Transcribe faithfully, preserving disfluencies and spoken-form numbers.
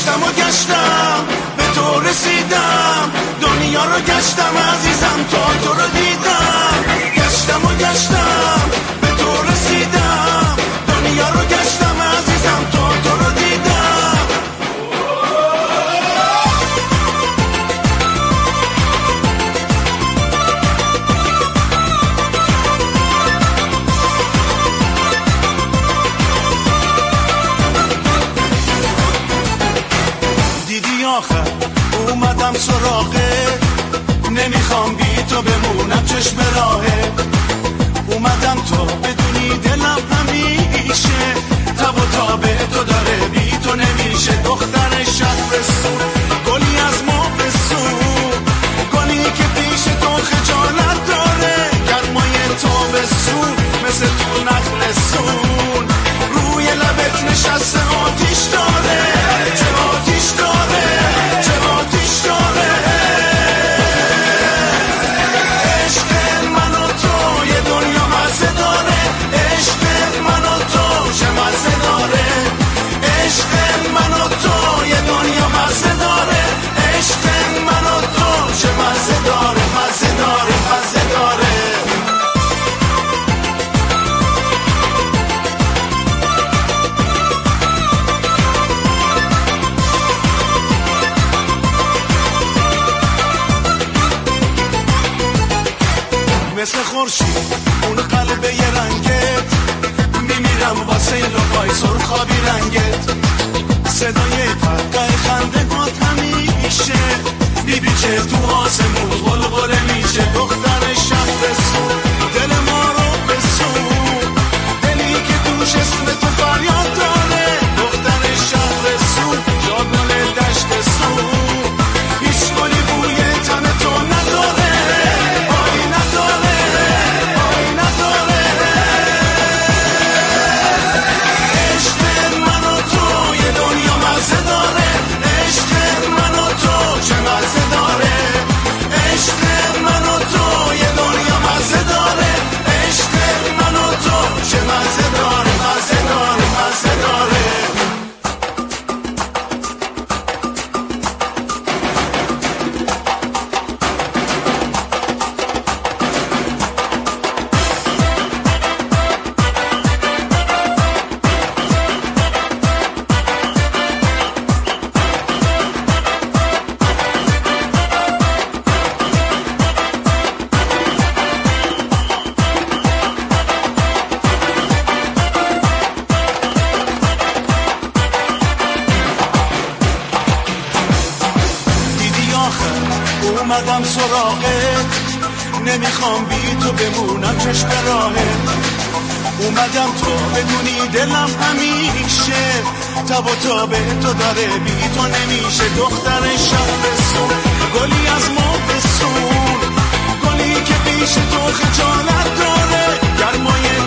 گشتم و گشتم به تو رسیدم، دنیا رو گشتم عزیزم تا تو رو دیدم. گشتم و گشتم به تو رسیدم، دنیا رو گشتم عزیزم تا تو رو دیدم. دیدی آخر اومدم سراغه، نمیخوام بی تو بمونم چشم راهه. اومدم تو بدونی دلم همیشه تب و تابه تو داره، بی تو نمیشه. دختر شهر سون، گلی از ما بسون، گلی که پیش تو خجالت داره. گرمای تابستون مثل تو نخل سون، روی لبت نشسته آتیش داره. چه آتیش داره، چه آتیش داره. عشق من و تو یه دنیا مزه داره، عشق من و تو چه مزه داره. عشق من و تو یه دنیا مزه داره، عشق من و تو چه مزه داره. مزه داره، مزه داره. مثل خورشید اون قلب یه رنگت، میمیرم واسه این لبای سرخابی رنگت. صدای قهقه خنده هات همیشه، بیبی که تو آسمون غلغله میشه. دختر شهر سون، دل ما رو بسون، دلی که توش اسم تو فریاد داره. دختر شهر سون، جاگل دشت سون، هیچ گلی بوی تن تو نداره. اومدم سراغت، نمیخوام بی تو بمونم چشم راهت. اومدم تو بدونی دلم همیشه تب و تابه تو داره، بی تو نمیشه. دختر شهر سون، گلی از ما بسون، گلی که پیش تو خجالت داره. گرمای